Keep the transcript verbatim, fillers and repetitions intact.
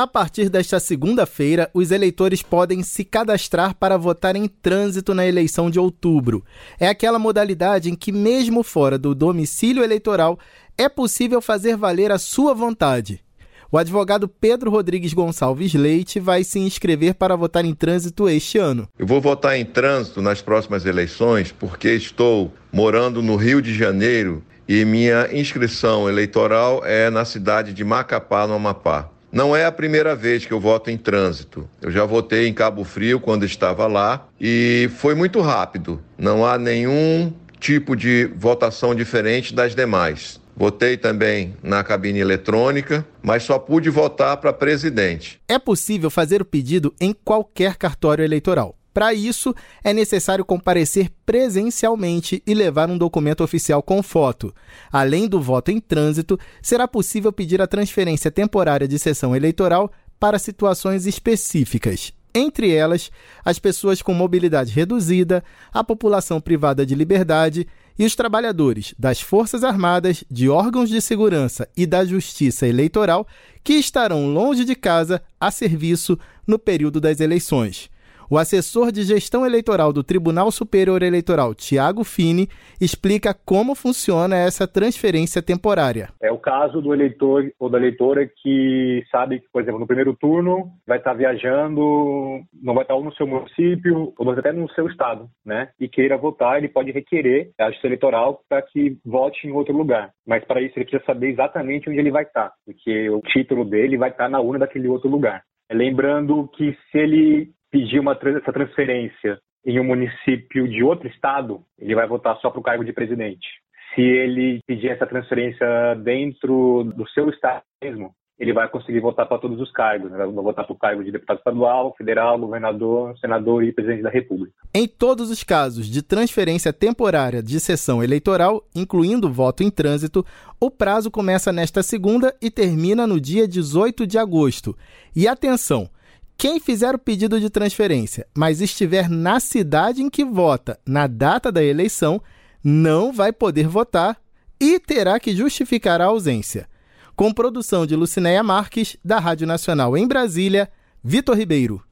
A partir desta segunda-feira, os eleitores podem se cadastrar para votar em trânsito na eleição de outubro. É aquela modalidade em que, mesmo fora do domicílio eleitoral, é possível fazer valer a sua vontade. O advogado Pedro Rodrigues Gonçalves Leite vai se inscrever para votar em trânsito este ano. Eu vou votar em trânsito nas próximas eleições porque estou morando no Rio de Janeiro e minha inscrição eleitoral é na cidade de Macapá, no Amapá. Não é a primeira vez que eu voto em trânsito. Eu já votei em Cabo Frio quando estava lá e foi muito rápido. Não há nenhum tipo de votação diferente das demais. Votei também na cabine eletrônica, mas só pude votar para presidente. É possível fazer o pedido em qualquer cartório eleitoral. Para isso, é necessário comparecer presencialmente e levar um documento oficial com foto. Além do voto em trânsito, será possível pedir a transferência temporária de sessão eleitoral para situações específicas. Entre elas, as pessoas com mobilidade reduzida, a população privada de liberdade e os trabalhadores das Forças Armadas, de órgãos de segurança e da Justiça Eleitoral que estarão longe de casa a serviço no período das eleições. O assessor de gestão eleitoral do Tribunal Superior Eleitoral, Tiago Fini, explica como funciona essa transferência temporária. É o caso do eleitor ou da eleitora que sabe que, por exemplo, no primeiro turno vai estar viajando, não vai estar ou no seu município ou até no seu estado, né? E queira votar, ele pode requerer a justiça eleitoral para que vote em outro lugar. Mas para isso ele precisa saber exatamente onde ele vai estar, porque o título dele vai estar na urna daquele outro lugar. Lembrando que se ele pedir uma, essa transferência em um município de outro estado, ele vai votar só para o cargo de presidente. Se ele pedir essa transferência dentro do seu estado mesmo, ele vai conseguir votar para todos os cargos. Né? Vai votar para o cargo de deputado estadual, federal, governador, senador e presidente da República. Em todos os casos de transferência temporária de sessão eleitoral, incluindo voto em trânsito, o prazo começa nesta segunda e termina no dia dezoito de agosto. E atenção! Quem fizer o pedido de transferência, mas estiver na cidade em que vota na data da eleição, não vai poder votar e terá que justificar a ausência. Com produção de Lucinéia Marques, da Rádio Nacional em Brasília, Vitor Ribeiro.